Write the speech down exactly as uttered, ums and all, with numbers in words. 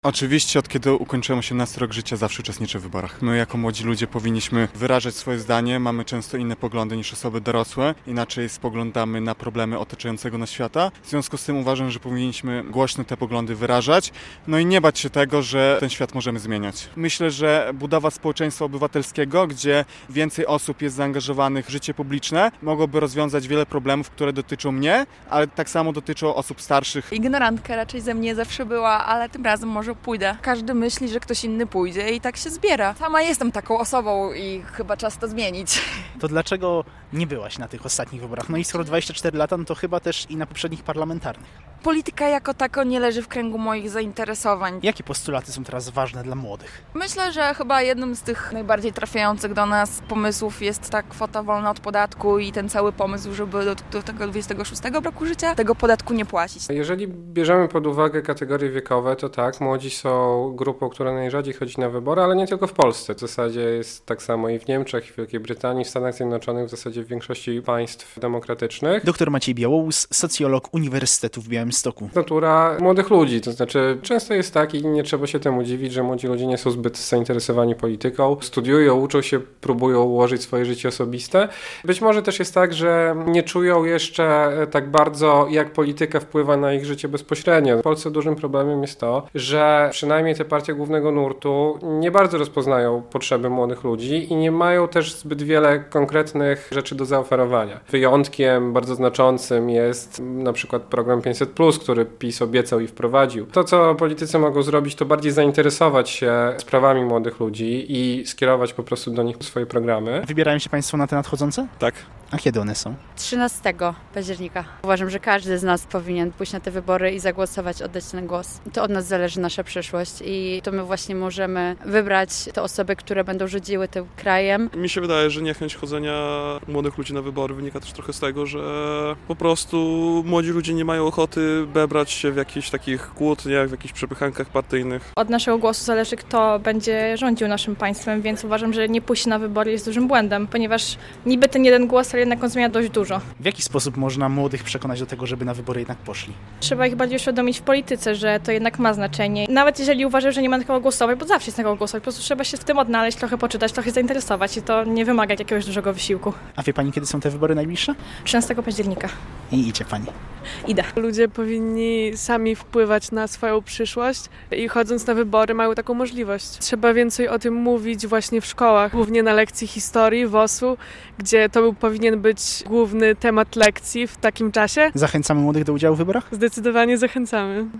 Oczywiście od kiedy ukończyłem osiemnasty rok życia zawsze uczestniczę w wyborach. My jako młodzi ludzie powinniśmy wyrażać swoje zdanie, mamy często inne poglądy niż osoby dorosłe, inaczej spoglądamy na problemy otaczającego nas świata. W związku z tym uważam, że powinniśmy głośno te poglądy wyrażać, no i nie bać się tego, że ten świat możemy zmieniać. Myślę, że budowa społeczeństwa obywatelskiego, gdzie więcej osób jest zaangażowanych w życie publiczne, mogłoby rozwiązać wiele problemów, które dotyczą mnie, ale tak samo dotyczą osób starszych. Ignorantka raczej ze mnie zawsze była, ale tym razem może pójdę. Każdy myśli, że ktoś inny pójdzie i tak się zbiera. Sama jestem taką osobą i chyba czas to zmienić. To dlaczego nie byłaś na tych ostatnich wyborach? No i skoro dwadzieścia cztery lata, no to chyba też i na poprzednich parlamentarnych. Polityka jako tako nie leży w kręgu moich zainteresowań. Jakie postulaty są teraz ważne dla młodych? Myślę, że chyba jednym z tych najbardziej trafiających do nas pomysłów jest ta kwota wolna od podatku i ten cały pomysł, żeby do, do tego dwudziestego szóstego roku życia tego podatku nie płacić. Jeżeli bierzemy pod uwagę kategorie wiekowe, to tak, młodzi są grupą, która najrzadziej chodzi na wybory, ale nie tylko w Polsce. W zasadzie jest tak samo i w Niemczech, i w Wielkiej Brytanii, w Stanach Zjednoczonych, w zasadzie w większości państw demokratycznych. Doktor Maciej Białołus, socjolog Uniwersytetu w Białymstoku. Natura młodych ludzi, to znaczy często jest tak i nie trzeba się temu dziwić, że młodzi ludzie nie są zbyt zainteresowani polityką, studiują, uczą się, próbują ułożyć swoje życie osobiste. Być może też jest tak, że nie czują jeszcze tak bardzo, jak polityka wpływa na ich życie bezpośrednio. W Polsce dużym problemem jest to, że przynajmniej te partie głównego nurtu nie bardzo rozpoznają potrzeby młodych ludzi i nie mają też zbyt wiele konkretnych rzeczy do zaoferowania. Wyjątkiem bardzo znaczącym jest na przykład program pięćset plus, który PiS obiecał i wprowadził. To, co politycy mogą zrobić, to bardziej zainteresować się sprawami młodych ludzi i skierować po prostu do nich swoje programy. Wybierają się Państwo na te nadchodzące? Tak. A kiedy one są? trzynastego października. Uważam, że każdy z nas powinien pójść na te wybory i zagłosować, oddać ten głos. To od nas zależy nasza przyszłość i to my właśnie możemy wybrać te osoby, które będą rządziły tym krajem. Mi się wydaje, że niechęć chodzenia młodych ludzi na wybory wynika też trochę z tego, że po prostu młodzi ludzie nie mają ochoty bebrać się w jakichś takich kłótniach, w jakichś przepychankach partyjnych. Od naszego głosu zależy, kto będzie rządził naszym państwem, więc uważam, że nie pójść na wybory jest dużym błędem, ponieważ niby ten jeden głos, ale jednak on zmienia dość dużo. W jaki sposób można młodych przekonać do tego, żeby na wybory jednak poszli? Trzeba ich bardziej uświadomić w polityce, że to jednak ma znaczenie. Nawet jeżeli uważasz, że nie ma na kogo głosować, bo zawsze jest na kogo głosować, po prostu trzeba się w tym odnaleźć, trochę poczytać, trochę zainteresować i to nie wymaga jakiegoś dużego wysiłku. A wie Pani, kiedy są te wybory najbliższe? trzynastego października. I idzie Pani. Idę. Ludzie powinni sami wpływać na swoją przyszłość i chodząc na wybory mają taką możliwość. Trzeba więcej o tym mówić właśnie w szkołach, głównie na lekcji historii, W O S-u, gdzie to był, powinien być główny temat lekcji w takim czasie. Zachęcamy młodych do udziału w wyborach? Zdecydowanie zachęcamy.